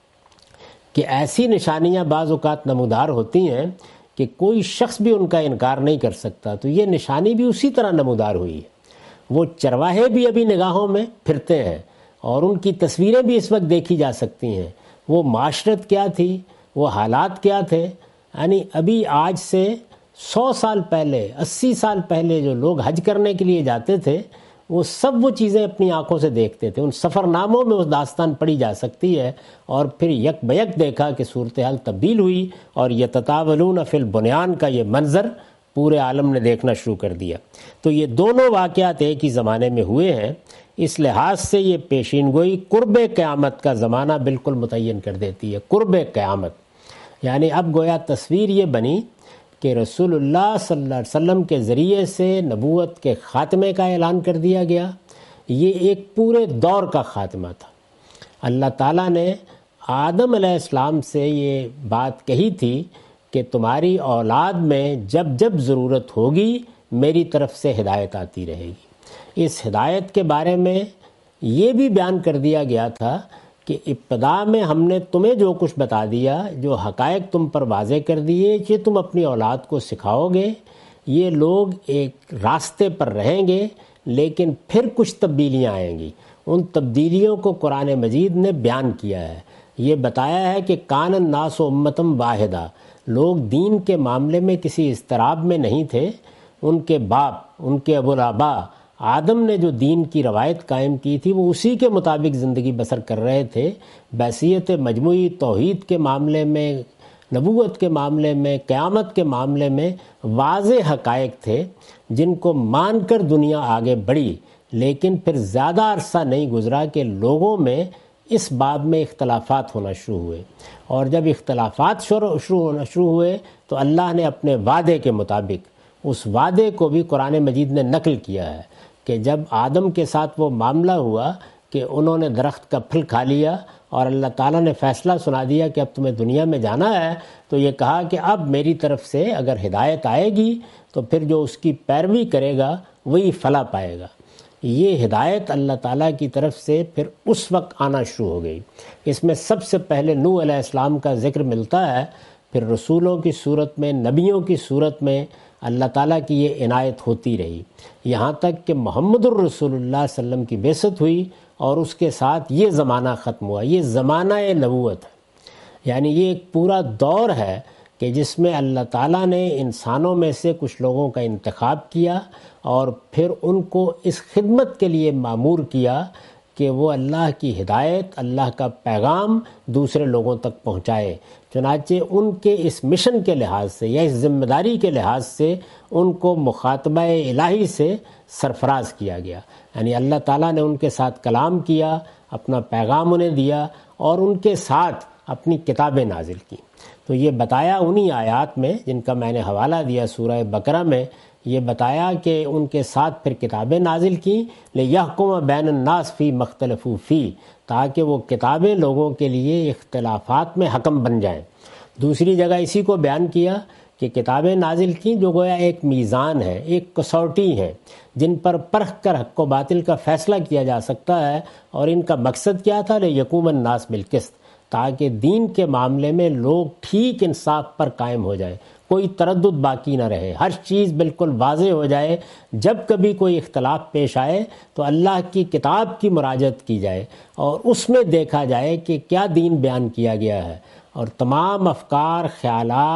کہ ایسی نشانیاں بعض اوقات نمودار ہوتی ہیں کہ کوئی شخص بھی ان کا انکار نہیں کر سکتا، تو یہ نشانی بھی اسی طرح نمودار ہوئی ہے۔ وہ چرواہے بھی ابھی نگاہوں میں پھرتے ہیں اور ان کی تصویریں بھی اس وقت دیکھی جا سکتی ہیں۔ وہ معاشرت کیا تھی، وہ حالات کیا تھے، یعنی ابھی آج سے سو سال پہلے اسی سال پہلے جو لوگ حج کرنے کے لیے جاتے تھے وہ سب وہ چیزیں اپنی آنکھوں سے دیکھتے تھے۔ ان سفر ناموں میں وہ داستان پڑھی جا سکتی ہے، اور پھر یک بیک دیکھا کہ صورتحال تبدیل ہوئی، اور یتطاولون فی البنیان کا یہ منظر پورے عالم نے دیکھنا شروع کر دیا۔ تو یہ دونوں واقعات ایک ہی زمانے میں ہوئے ہیں، اس لحاظ سے یہ پیشین گوئی قرب قیامت کا زمانہ بالکل متعین کر دیتی ہے۔ قرب قیامت یعنی اب گویا تصویر یہ بنی کہ رسول اللہ صلی اللہ علیہ وسلم کے ذریعے سے نبوت کے خاتمے کا اعلان کر دیا گیا۔ یہ ایک پورے دور کا خاتمہ تھا۔ اللہ تعالیٰ نے آدم علیہ السلام سے یہ بات کہی تھی کہ تمہاری اولاد میں جب جب ضرورت ہوگی میری طرف سے ہدایت آتی رہے گی۔ اس ہدایت کے بارے میں یہ بھی بیان کر دیا گیا تھا کہ ابتدا میں ہم نے تمہیں جو کچھ بتا دیا، جو حقائق تم پر واضح کر دیے کہ تم اپنی اولاد کو سکھاؤ گے، یہ لوگ ایک راستے پر رہیں گے، لیکن پھر کچھ تبدیلیاں آئیں گی۔ ان تبدیلیوں کو قرآن مجید نے بیان کیا ہے۔ یہ بتایا ہے کہ کان الناس امتم واحدہ، لوگ دین کے معاملے میں کسی اضطراب میں نہیں تھے۔ ان کے باپ، ان کے ابوالآبا آدم نے جو دین کی روایت قائم کی تھی وہ اسی کے مطابق زندگی بسر کر رہے تھے۔ بحیثیت مجموعی توحید کے معاملے میں، نبوت کے معاملے میں، قیامت کے معاملے میں واضح حقائق تھے جن کو مان کر دنیا آگے بڑھی، لیکن پھر زیادہ عرصہ نہیں گزرا کہ لوگوں میں اس باب میں اختلافات ہونا شروع ہوئے، اور جب اختلافات شروع ہونا شروع ہوئے تو اللہ نے اپنے وعدے کے مطابق اس وعدے کو بھی قرآن مجید نے نقل کیا ہے کہ جب آدم کے ساتھ وہ معاملہ ہوا کہ انہوں نے درخت کا پھل کھا لیا اور اللہ تعالیٰ نے فیصلہ سنا دیا کہ اب تمہیں دنیا میں جانا ہے، تو یہ کہا کہ اب میری طرف سے اگر ہدایت آئے گی تو پھر جو اس کی پیروی کرے گا وہی فلاح پائے گا۔ یہ ہدایت اللہ تعالیٰ کی طرف سے پھر اس وقت آنا شروع ہو گئی۔ اس میں سب سے پہلے نوح علیہ السلام کا ذکر ملتا ہے، پھر رسولوں کی صورت میں، نبیوں کی صورت میں اللہ تعالیٰ کی یہ عنایت ہوتی رہی، یہاں تک کہ محمد الرسول اللہ صلی اللہ علیہ وسلم کی بعثت ہوئی اور اس کے ساتھ یہ زمانہ ختم ہوا۔ یہ زمانہ نبوت ہے، یعنی یہ ایک پورا دور ہے کہ جس میں اللہ تعالیٰ نے انسانوں میں سے کچھ لوگوں کا انتخاب کیا اور پھر ان کو اس خدمت کے لیے مامور کیا کہ وہ اللہ کی ہدایت، اللہ کا پیغام دوسرے لوگوں تک پہنچائے۔ چنانچہ ان کے اس مشن کے لحاظ سے یا اس ذمہ داری کے لحاظ سے ان کو مخاطبہ الہی سے سرفراز کیا گیا، یعنی اللہ تعالیٰ نے ان کے ساتھ کلام کیا، اپنا پیغام انہیں دیا اور ان کے ساتھ اپنی کتابیں نازل کی۔ تو یہ بتایا انہی آیات میں جن کا میں نے حوالہ دیا سورہ بقرہ میں، یہ بتایا کہ ان کے ساتھ پھر کتابیں نازل کیں لِيَحْكُمَ بَيْنَ النَّاسِ فِي مَا اخْتَلَفُوا فِيهِ، تاکہ وہ کتابیں لوگوں کے لیے اختلافات میں حکم بن جائیں۔ دوسری جگہ اسی کو بیان کیا کہ کتابیں نازل کیں جو گویا ایک میزان ہے، ایک کسوٹی ہے جن پر پرکھ کر حق و باطل کا فیصلہ کیا جا سکتا ہے، اور ان کا مقصد کیا تھا لِيَقُومَ النَّاسُ بِالْقِسْطِ، تاکہ دین کے معاملے میں لوگ ٹھیک انصاف پر قائم ہو جائیں، کوئی تردد باقی نہ رہے، ہر چیز بالکل واضح ہو جائے۔ جب کبھی کوئی اختلاف پیش آئے تو اللہ کی کتاب کی مراجعت کی جائے اور اس میں دیکھا جائے کہ کیا دین بیان کیا گیا ہے، اور تمام افکار، خیالات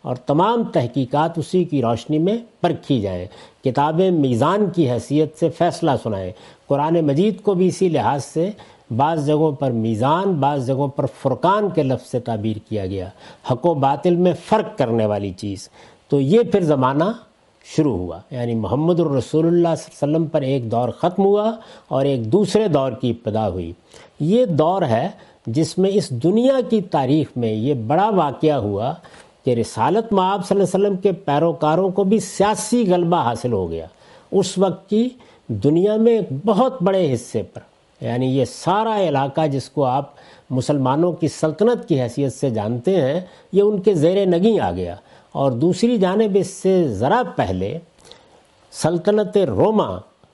اور تمام تحقیقات اسی کی روشنی میں پرکھی جائیں، کتابیں میزان کی حیثیت سے فیصلہ سنائیں۔ قرآن مجید کو بھی اسی لحاظ سے بعض جگہوں پر میزان، بعض جگہوں پر فرقان کے لفظ سے تعبیر کیا گیا، حق و باطل میں فرق کرنے والی چیز۔ تو یہ پھر زمانہ شروع ہوا، یعنی محمد الرسول اللہ صلی اللہ علیہ وسلم پر ایک دور ختم ہوا اور ایک دوسرے دور کی ابتدا ہوئی۔ یہ دور ہے جس میں اس دنیا کی تاریخ میں یہ بڑا واقعہ ہوا کہ رسالت مآب صلی اللہ علیہ وسلم کے پیروکاروں کو بھی سیاسی غلبہ حاصل ہو گیا۔ اس وقت کی دنیا میں ایک بہت بڑے حصے پر، یعنی یہ سارا علاقہ جس کو آپ مسلمانوں کی سلطنت کی حیثیت سے جانتے ہیں، یہ ان کے زیر نگیں آ گیا۔ اور دوسری جانب اس سے ذرا پہلے سلطنت روما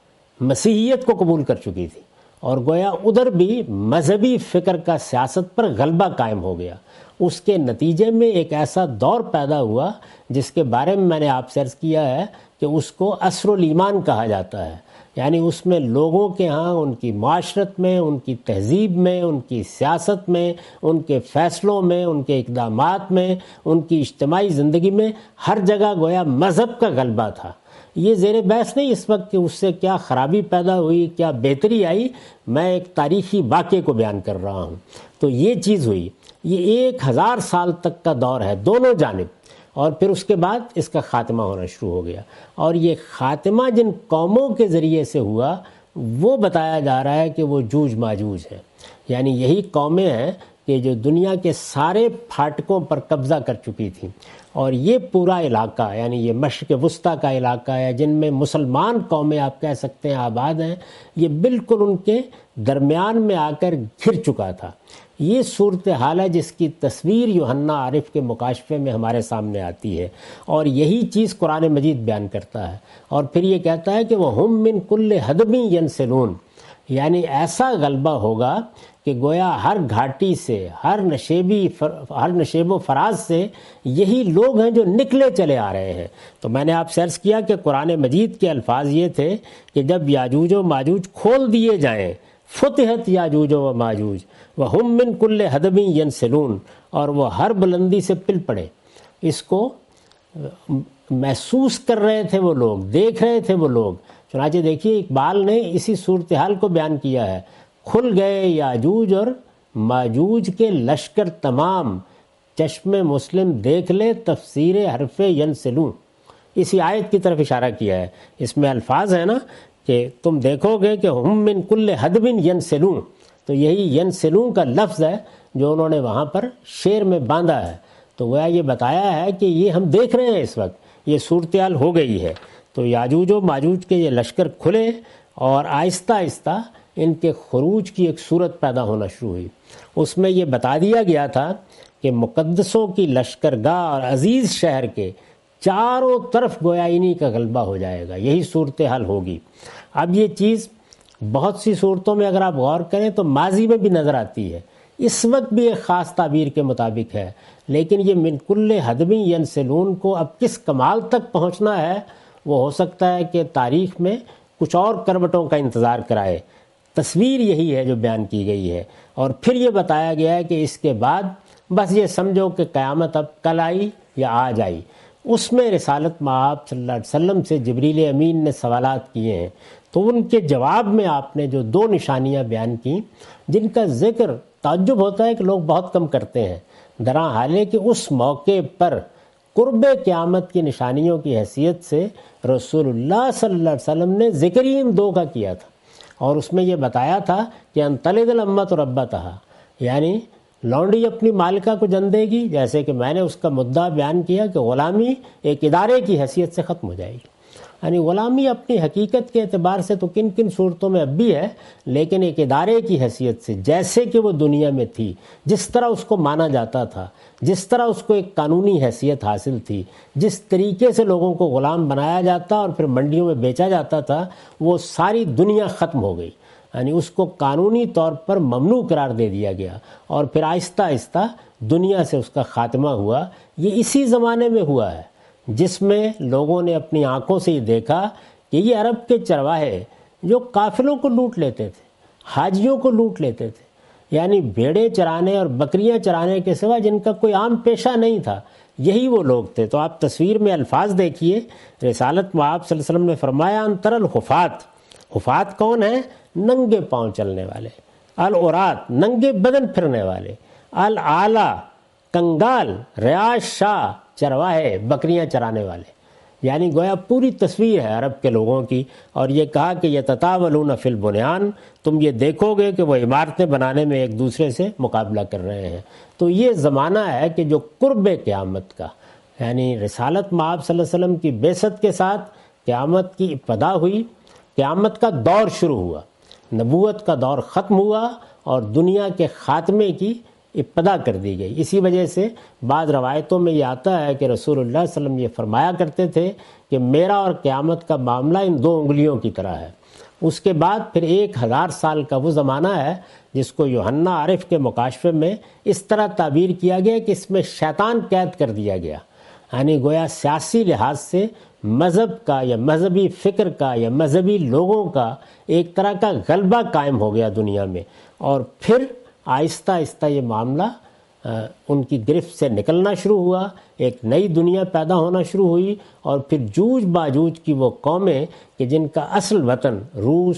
مسیحیت کو قبول کر چکی تھی، اور گویا ادھر بھی مذہبی فکر کا سیاست پر غلبہ قائم ہو گیا۔ اس کے نتیجے میں ایک ایسا دور پیدا ہوا جس کے بارے میں میں نے آپ سے عرض کیا ہے کہ اس کو عصر الایمان کہا جاتا ہے، یعنی اس میں لوگوں کے ہاں ان کی معاشرت میں، ان کی تہذیب میں، ان کی سیاست میں، ان کے فیصلوں میں، ان کے اقدامات میں، ان کی اجتماعی زندگی میں ہر جگہ گویا مذہب کا غلبہ تھا۔ یہ زیر بحث نہیں اس وقت کہ اس سے کیا خرابی پیدا ہوئی، کیا بہتری آئی، میں ایک تاریخی واقعے کو بیان کر رہا ہوں۔ تو یہ چیز ہوئی، یہ ایک ہزار سال تک کا دور ہے دونوں جانب، اور پھر اس کے بعد اس کا خاتمہ ہونا شروع ہو گیا۔ اور یہ خاتمہ جن قوموں کے ذریعے سے ہوا وہ بتایا جا رہا ہے کہ وہ جوج ماجوج ہیں، یعنی یہی قومیں ہیں کہ جو دنیا کے سارے پھاٹکوں پر قبضہ کر چکی تھیں۔ اور یہ پورا علاقہ، یعنی یہ مشرق وسطیٰ کا علاقہ ہے جن میں مسلمان قومیں آپ کہہ سکتے ہیں آباد ہیں، یہ بالکل ان کے درمیان میں آ کر گھر چکا تھا۔ یہ صورتحال ہے جس کی تصویر یوحنا عارف کے مکاشفے میں ہمارے سامنے آتی ہے، اور یہی چیز قرآن مجید بیان کرتا ہے۔ اور پھر یہ کہتا ہے کہ وہ ہم من کل حدب ینسلون، یعنی ایسا غلبہ ہوگا کہ گویا ہر گھاٹی سے، ہر نشیبی فر... ہر نشیب و فراز سے یہی لوگ ہیں جو نکلے چلے آ رہے ہیں۔ تو میں نے آپ سے عرض کیا کہ قرآن مجید کے الفاظ یہ تھے کہ جب یاجوج و ماجوج کھول دیے جائیں، فتحت یاجوج و ماجوج وہم من کل حدب ینسلون، اور وہ ہر بلندی سے پل پڑے۔ اس کو محسوس کر رہے تھے وہ لوگ، دیکھ رہے تھے وہ لوگ۔ چنانچہ دیکھیے اقبال نے اسی صورتحال کو بیان کیا ہے، کھل گئے یاجوج اور ماجوج کے لشکر تمام، چشم مسلم دیکھ لے تفسیر حرف ینسلون۔ اسی آیت کی طرف اشارہ کیا ہے، اس میں الفاظ ہیں نا کہ تم دیکھو گے کہ ہم من کل حدب ینسلون، تو یہی ینسلون کا لفظ ہے جو انہوں نے وہاں پر شعر میں باندھا ہے۔ تو وہ یہ بتایا ہے کہ یہ ہم دیکھ رہے ہیں، اس وقت یہ صورتحال ہو گئی ہے۔ تو یاجوج و ماجوج کے یہ لشکر کھلے اور آہستہ آہستہ ان کے خروج کی ایک صورت پیدا ہونا شروع ہوئی۔ اس میں یہ بتا دیا گیا تھا کہ مقدسوں کی لشکرگاہ اور عزیز شہر کے چاروں طرف گویا انہی کا غلبہ ہو جائے گا، یہی صورتحال ہوگی۔ اب یہ چیز بہت سی صورتوں میں اگر آپ غور کریں تو ماضی میں بھی نظر آتی ہے، اس وقت بھی ایک خاص تعبیر کے مطابق ہے، لیکن یہ من کل حدب ینسلون کو اب کس کمال تک پہنچنا ہے وہ ہو سکتا ہے کہ تاریخ میں کچھ اور کروٹوں کا انتظار کرائے۔ تصویر یہی ہے جو بیان کی گئی ہے، اور پھر یہ بتایا گیا ہے کہ اس کے بعد بس یہ سمجھو کہ قیامت اب کل آئی یا آج آئی۔ اس میں رسالت مآب صلی اللہ علیہ وسلم سے جبریل امین نے سوالات کیے ہیں، تو ان کے جواب میں آپ نے جو دو نشانیاں بیان کی جن کا ذکر تعجب ہوتا ہے کہ لوگ بہت کم کرتے ہیں، درا حالے کہ اس موقع پر قرب قیامت کی نشانیوں کی حیثیت سے رسول اللہ صلی اللہ علیہ وسلم نے ذکر ہی ان دو کا کیا تھا، اور اس میں یہ بتایا تھا کہ انطلد الامۃ ربتہا، یعنی لونڈی اپنی مالکہ کو جن دے گی، جیسے کہ میں نے اس کا مدعا بیان کیا کہ غلامی ایک ادارے کی حیثیت سے ختم ہو جائے گی۔ یعنی غلامی اپنی حقیقت کے اعتبار سے تو کن کن صورتوں میں اب بھی ہے، لیکن ایک ادارے کی حیثیت سے جیسے کہ وہ دنیا میں تھی، جس طرح اس کو مانا جاتا تھا، جس طرح اس کو ایک قانونی حیثیت حاصل تھی، جس طریقے سے لوگوں کو غلام بنایا جاتا اور پھر منڈیوں میں بیچا جاتا تھا، وہ ساری دنیا ختم ہو گئی۔ یعنی اس کو قانونی طور پر ممنوع قرار دے دیا گیا، اور پھر آہستہ آہستہ دنیا سے اس کا خاتمہ ہوا۔ یہ اسی زمانے میں ہوا ہے جس میں لوگوں نے اپنی آنکھوں سے یہ دیکھا کہ یہ عرب کے چرواہے جو قافلوں کو لوٹ لیتے تھے، حاجیوں کو لوٹ لیتے تھے، یعنی بھیڑیں چرانے اور بکریاں چرانے کے سوا جن کا کوئی عام پیشہ نہیں تھا، یہی وہ لوگ تھے۔ تو آپ تصویر میں الفاظ دیکھیے، رسالت میں آپ صلی اللہ علیہ وسلم نے فرمایا انتر الخفات، خفات کون ہیں؟ ننگے پاؤں چلنے والے، العرات ننگے بدن پھرنے والے، العالا کنگال، ریاض شاہ چرواہے بکریاں چرانے والے، یعنی گویا پوری تصویر ہے عرب کے لوگوں کی۔ اور یہ کہا کہ یتطاولون فی البنیان، تم یہ دیکھو گے کہ وہ عمارتیں بنانے میں ایک دوسرے سے مقابلہ کر رہے ہیں۔ تو یہ زمانہ ہے کہ جو قرب قیامت کا، یعنی رسالت مآب صلی اللہ علیہ وسلم کی بعثت کے ساتھ قیامت کی ابتدا ہوئی، قیامت کا دور شروع ہوا، نبوت کا دور ختم ہوا اور دنیا کے خاتمے کی ابتدا کر دی گئی۔ اسی وجہ سے بعض روایتوں میں یہ آتا ہے کہ رسول اللہ صلی اللہ علیہ وسلم یہ فرمایا کرتے تھے کہ میرا اور قیامت کا معاملہ ان دو انگلیوں کی طرح ہے۔ اس کے بعد پھر ایک ہزار سال کا وہ زمانہ ہے جس کو یوحنا عارف کے مکاشفے میں اس طرح تعبیر کیا گیا کہ اس میں شیطان قید کر دیا گیا، یعنی گویا سیاسی لحاظ سے مذہب کا یا مذہبی فکر کا یا مذہبی لوگوں کا ایک طرح کا غلبہ قائم ہو گیا دنیا میں، اور پھر آہستہ آہستہ یہ معاملہ ان کی گرفت سے نکلنا شروع ہوا، ایک نئی دنیا پیدا ہونا شروع ہوئی، اور پھر جوج باجوج کی وہ قومیں کہ جن کا اصل وطن روس،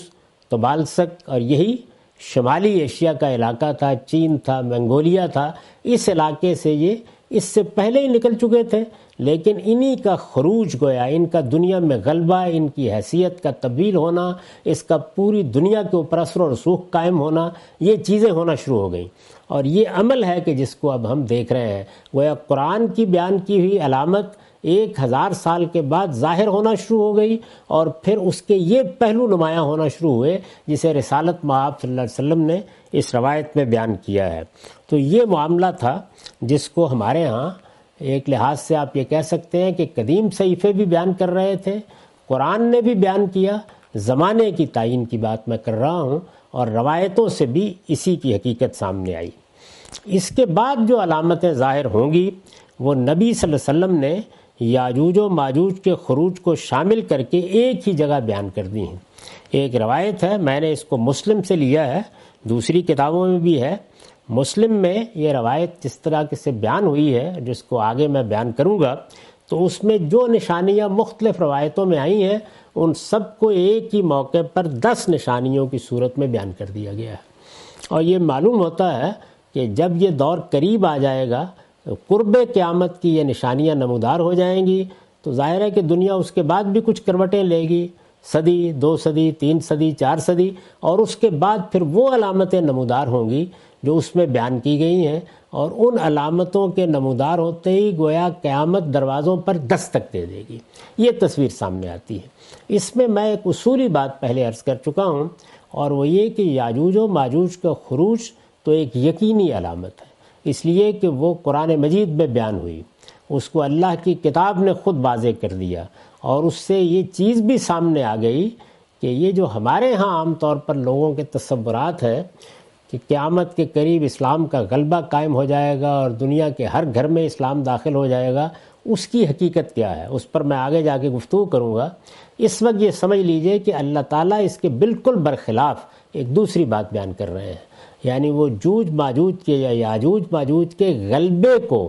طبالسک اور یہی شمالی ایشیا کا علاقہ تھا، چین تھا، منگولیا تھا، اس علاقے سے یہ اس سے پہلے ہی نکل چکے تھے، لیکن انہی کا خروج گویا، ان کا دنیا میں غلبہ، ان کی حیثیت کا تبدیل ہونا، اس کا پوری دنیا کے اوپر اثر و رسوخ قائم ہونا، یہ چیزیں ہونا شروع ہو گئیں۔ اور یہ عمل ہے کہ جس کو اب ہم دیکھ رہے ہیں، گویا قرآن کی بیان کی ہوئی علامت ایک ہزار سال کے بعد ظاہر ہونا شروع ہو گئی، اور پھر اس کے یہ پہلو نمایاں ہونا شروع ہوئے جسے رسالت مآب صلی اللہ علیہ وسلم نے اس روایت میں بیان کیا ہے۔ تو یہ معاملہ تھا جس کو ہمارے ہاں ایک لحاظ سے آپ یہ کہہ سکتے ہیں کہ قدیم صحیفے بھی بیان کر رہے تھے، قرآن نے بھی بیان کیا، زمانے کی تعین کی بات میں کر رہا ہوں، اور روایتوں سے بھی اسی کی حقیقت سامنے آئی۔ اس کے بعد جو علامتیں ظاہر ہوں گی وہ نبی صلی اللہ علیہ وسلم نے یاجوج و ماجوج کے خروج کو شامل کر کے ایک ہی جگہ بیان کر دی ہیں۔ ایک روایت ہے، میں نے اس کو مسلم سے لیا ہے، دوسری کتابوں میں بھی ہے۔ مسلم میں یہ روایت جس طرح سے بیان ہوئی ہے، جس کو آگے میں بیان کروں گا، تو اس میں جو نشانیاں مختلف روایتوں میں آئی ہیں ان سب کو ایک ہی موقع پر دس نشانیوں کی صورت میں بیان کر دیا گیا ہے۔ اور یہ معلوم ہوتا ہے کہ جب یہ دور قریب آ جائے گا، قرب قیامت کی یہ نشانیاں نمودار ہو جائیں گی، تو ظاہر ہے کہ دنیا اس کے بعد بھی کچھ کروٹیں لے گی، صدی، دو صدی، تین صدی، چار صدی، اور اس کے بعد پھر وہ علامتیں نمودار ہوں گی جو اس میں بیان کی گئی ہیں، اور ان علامتوں کے نمودار ہوتے ہی گویا قیامت دروازوں پر دستک دے دے گی۔ یہ تصویر سامنے آتی ہے۔ اس میں میں ایک اصولی بات پہلے عرض کر چکا ہوں، اور وہ یہ کہ یاجوج و ماجوج کا خروج تو ایک یقینی علامت ہے، اس لیے کہ وہ قرآن مجید میں بیان ہوئی، اس کو اللہ کی کتاب نے خود واضح کر دیا، اور اس سے یہ چیز بھی سامنے آ گئی کہ یہ جو ہمارے ہاں عام طور پر لوگوں کے تصورات ہیں کہ قیامت کے قریب اسلام کا غلبہ قائم ہو جائے گا اور دنیا کے ہر گھر میں اسلام داخل ہو جائے گا، اس کی حقیقت کیا ہے اس پر میں آگے جا کے گفتگو کروں گا۔ اس وقت یہ سمجھ لیجئے کہ اللہ تعالیٰ اس کے بالکل برخلاف ایک دوسری بات بیان کر رہے ہیں، یعنی وہ جوج ماجوج کے یا یاجوج ماجوج کے غلبے کو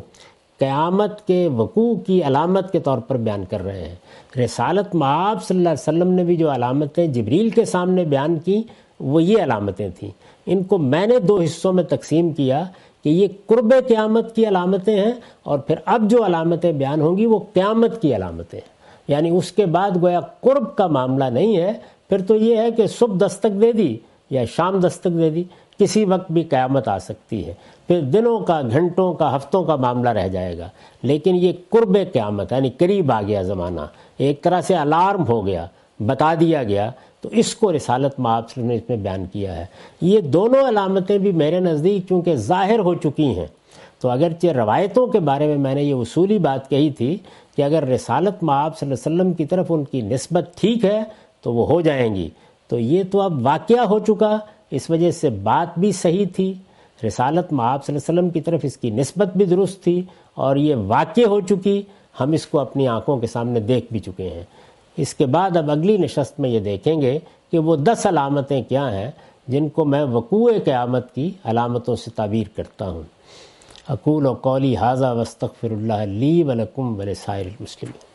قیامت کے وقوع کی علامت کے طور پر بیان کر رہے ہیں۔ رسالت مآب صلی اللہ علیہ وسلم نے بھی جو علامتیں جبریل کے سامنے بیان کی وہ یہ علامتیں تھیں۔ ان کو میں نے دو حصوں میں تقسیم کیا کہ یہ قرب قیامت کی علامتیں ہیں، اور پھر اب جو علامتیں بیان ہوں گی وہ قیامت کی علامتیں ہیں، یعنی اس کے بعد گویا قرب کا معاملہ نہیں ہے، پھر تو یہ ہے کہ صبح دستک دے دی یا شام دستک دے دی، کسی وقت بھی قیامت آ سکتی ہے، پھر دنوں کا، گھنٹوں کا، ہفتوں کا معاملہ رہ جائے گا، لیکن یہ قرب قیامت یعنی قریب آ گیا زمانہ، ایک طرح سے الارم ہو گیا، بتا دیا گیا، تو اس کو رسالت مآب صلی اللہ علیہ وسلم نے اس میں بیان کیا ہے۔ یہ دونوں علامتیں بھی میرے نزدیک چونکہ ظاہر ہو چکی ہیں، تو اگرچہ روایتوں کے بارے میں میں نے یہ اصولی بات کہی تھی کہ اگر رسالت مآب صلی اللہ علیہ وسلم کی طرف ان کی نسبت ٹھیک ہے تو وہ ہو جائیں گی، تو یہ تو اب واقعہ ہو چکا، اس وجہ سے بات بھی صحیح تھی، رسالت مآب صلی اللہ علیہ وسلم کی طرف اس کی نسبت بھی درست تھی، اور یہ واقع ہو چکی، ہم اس کو اپنی آنکھوں کے سامنے دیکھ بھی چکے ہیں۔ اس کے بعد اب اگلی نشست میں یہ دیکھیں گے کہ وہ دس علامتیں کیا ہیں جن کو میں وقوع قیامت کی علامتوں سے تعبیر کرتا ہوں۔ اقول و قولی ھذا واستغفر اللہ لی ولکم ولسائر المسلمین۔